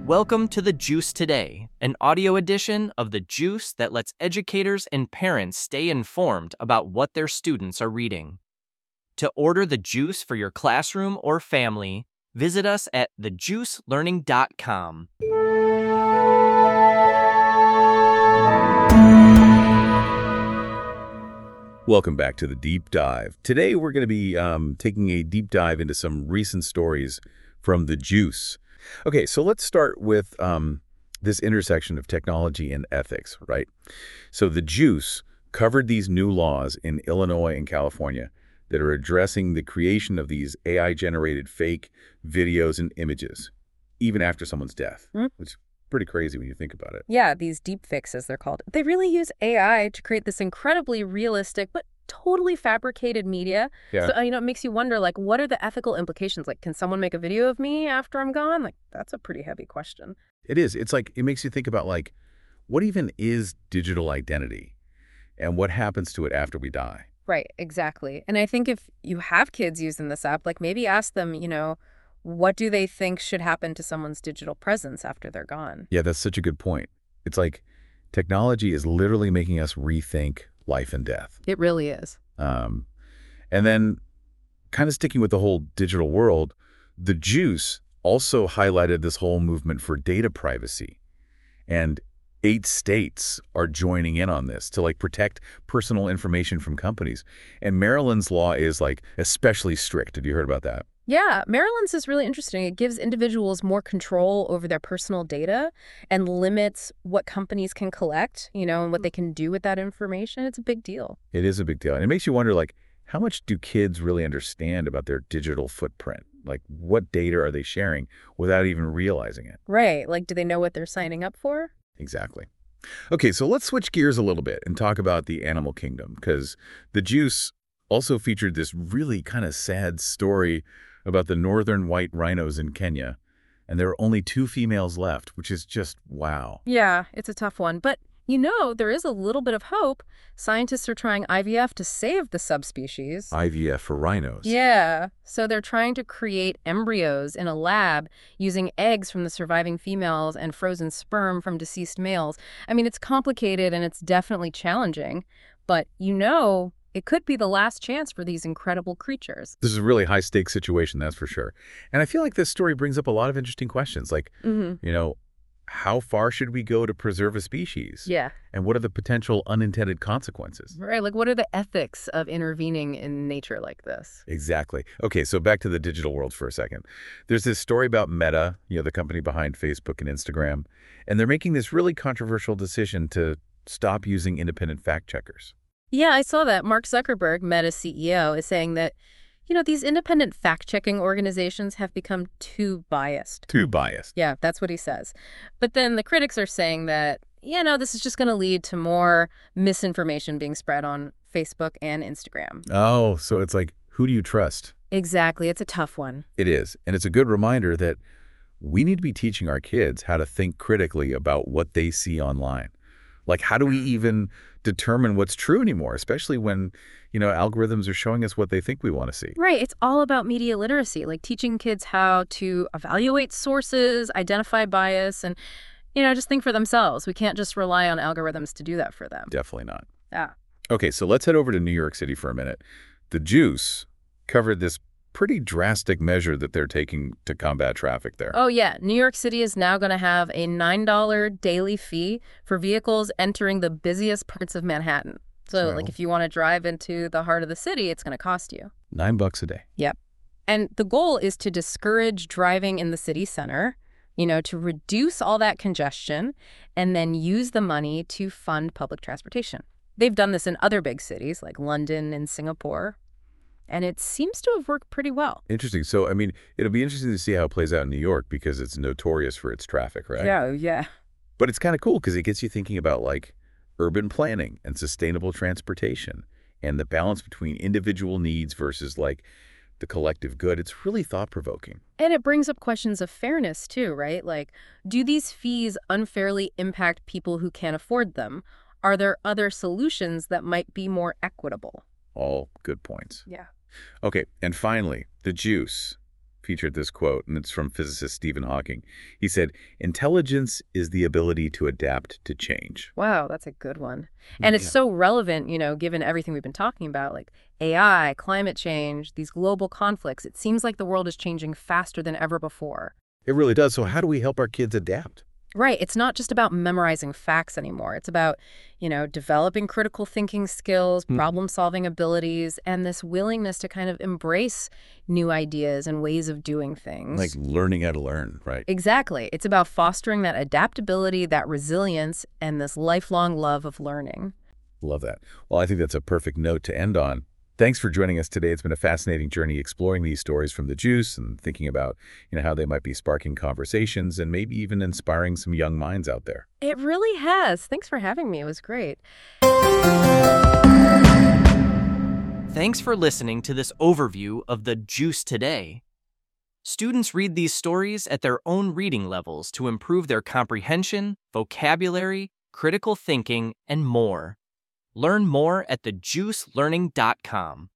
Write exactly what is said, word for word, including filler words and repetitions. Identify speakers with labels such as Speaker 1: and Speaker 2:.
Speaker 1: Welcome to The Juice Today, an audio edition of The Juice that lets educators and parents stay informed about what their students are reading. To order The Juice for your classroom or family, visit us at the juice learning dot com.
Speaker 2: Welcome back to the Deep Dive. Today we're going to be um, taking a deep dive into some recent stories from The Juice. Okay, so let's start with um, this intersection of technology and ethics, right? So The Juice covered these new laws in Illinois and California that are addressing the creation of these A I-generated fake videos and images, even after someone's death, mm-hmm. which is pretty crazy when you think about it.
Speaker 3: Yeah, these deep fakes, as they're called. They really use A I to create this incredibly realistic but totally fabricated media.
Speaker 2: Yeah.
Speaker 3: So, you know, it makes you wonder, like, what are the ethical implications? Like, can someone make a video of me after I'm gone? Like, that's a pretty heavy question.
Speaker 2: It is. It's like, it makes you think about, like, what even is digital identity and what happens to it after we die?
Speaker 3: Right, exactly. And I think if you have kids using this app, like, maybe ask them, you know, what do they think should happen to someone's digital presence after they're gone?
Speaker 2: Yeah, that's such a good point. It's like technology is literally making us rethink life and death.
Speaker 3: It really is.
Speaker 2: Um, and then kind of sticking with the whole digital world, The Juice also highlighted this whole movement for data privacy. And eight states are joining in on this to like protect personal information from companies. And Maryland's law is like especially strict. Have you heard about that?
Speaker 3: Yeah, Maryland's is really interesting. It gives individuals more control over their personal data and limits what companies can collect, you know, and what they can do with that information. It's a big deal.
Speaker 2: It is a big deal. And it makes you wonder, like, how much do kids really understand about their digital footprint? Like, what data are they sharing without even realizing it?
Speaker 3: Right. Like, do they know what they're signing up for?
Speaker 2: Exactly. Okay, so let's switch gears a little bit and talk about the animal kingdom, because The Juice also featured this really kind of sad story about the northern white rhinos in Kenya, and there are only two females left, which is just wow.
Speaker 3: Yeah, it's a tough one. But, you know, there is a little bit of hope. Scientists are trying I V F to save the subspecies.
Speaker 2: I V F for rhinos?
Speaker 3: Yeah. So they're trying to create embryos in a lab using eggs from the surviving females and frozen sperm from deceased males. I mean, it's complicated and it's definitely challenging, but, you know, it could be the last chance for these incredible creatures.
Speaker 2: This is a really high-stakes situation, that's for sure. And I feel like this story brings up a lot of interesting questions, like,
Speaker 3: mm-hmm.
Speaker 2: you know, how far should we go to preserve a species?
Speaker 3: Yeah.
Speaker 2: And what are the potential unintended consequences?
Speaker 3: Right, like what are the ethics of intervening in nature like this?
Speaker 2: Exactly. Okay, so back to the digital world for a second. There's this story about Meta, you know, the company behind Facebook and Instagram, and they're making this really controversial decision to stop using independent fact-checkers.
Speaker 3: Yeah, I saw that. Mark Zuckerberg, Meta's C E O, is saying that, you know, these independent fact-checking organizations have become too biased.
Speaker 2: Too biased.
Speaker 3: Yeah, that's what he says. But then the critics are saying that, you know, this is just going to lead to more misinformation being spread on Facebook and Instagram.
Speaker 2: Oh, so it's like, who do you trust?
Speaker 3: Exactly. It's a tough one.
Speaker 2: It is. And it's a good reminder that we need to be teaching our kids how to think critically about what they see online. Like, how do we even determine what's true anymore, especially when, you know, algorithms are showing us what they think we want to see?
Speaker 3: Right. It's all about media literacy, like teaching kids how to evaluate sources, identify bias, and, you know, just think for themselves. We can't just rely on algorithms to do that for them.
Speaker 2: Definitely not.
Speaker 3: Yeah.
Speaker 2: Okay, so let's head over to New York City for a minute. The Juice covered this pretty drastic measure that they're taking to combat traffic there.
Speaker 3: Oh, yeah. New York City is now going to have a nine dollar daily fee for vehicles entering the busiest parts of Manhattan. So, so like, if you want to drive into the heart of the city, it's going to cost you.
Speaker 2: Nine bucks a day.
Speaker 3: Yep. And the goal is to discourage driving in the city center, you know, to reduce all that congestion, and then use the money to fund public transportation. They've done this in other big cities like London and Singapore. And it seems to have worked pretty well.
Speaker 2: Interesting. So, I mean, it'll be interesting to see how it plays out in New York because it's notorious for its traffic, right?
Speaker 3: Yeah, yeah.
Speaker 2: But it's kind of cool because it gets you thinking about, like, urban planning and sustainable transportation and the balance between individual needs versus, like, the collective good. It's really thought-provoking.
Speaker 3: And it brings up questions of fairness, too, right? Like, do these fees unfairly impact people who can't afford them? Are there other solutions that might be more equitable?
Speaker 2: All good points.
Speaker 3: Yeah.
Speaker 2: Okay, and finally, The Juice featured this quote, and it's from physicist Stephen Hawking. He said, "Intelligence is the ability to adapt to change."
Speaker 3: Wow, that's a good one. And it's
Speaker 2: Yeah.
Speaker 3: so relevant, you know, given everything we've been talking about, like A I, climate change, these global conflicts. It seems like the world is changing faster than ever before.
Speaker 2: It really does. So how do we help our kids adapt?
Speaker 3: Right. It's not just about memorizing facts anymore. It's about, you know, developing critical thinking skills,
Speaker 2: Mm.
Speaker 3: problem-solving abilities, and this willingness to kind of embrace new ideas and ways of doing things.
Speaker 2: Like learning how to learn, right?
Speaker 3: Exactly. It's about fostering that adaptability, that resilience, and this lifelong love of learning.
Speaker 2: Love that. Well, I think that's a perfect note to end on. Thanks for joining us today. It's been a fascinating journey exploring these stories from the Juice and thinking about, you know, how they might be sparking conversations and maybe even inspiring some young minds out there.
Speaker 3: It really has. Thanks for having me. It was great.
Speaker 1: Thanks for listening to this overview of the Juice Today. Students read these stories at their own reading levels to improve their comprehension, vocabulary, critical thinking, and more. Learn more at the juice learning dot com.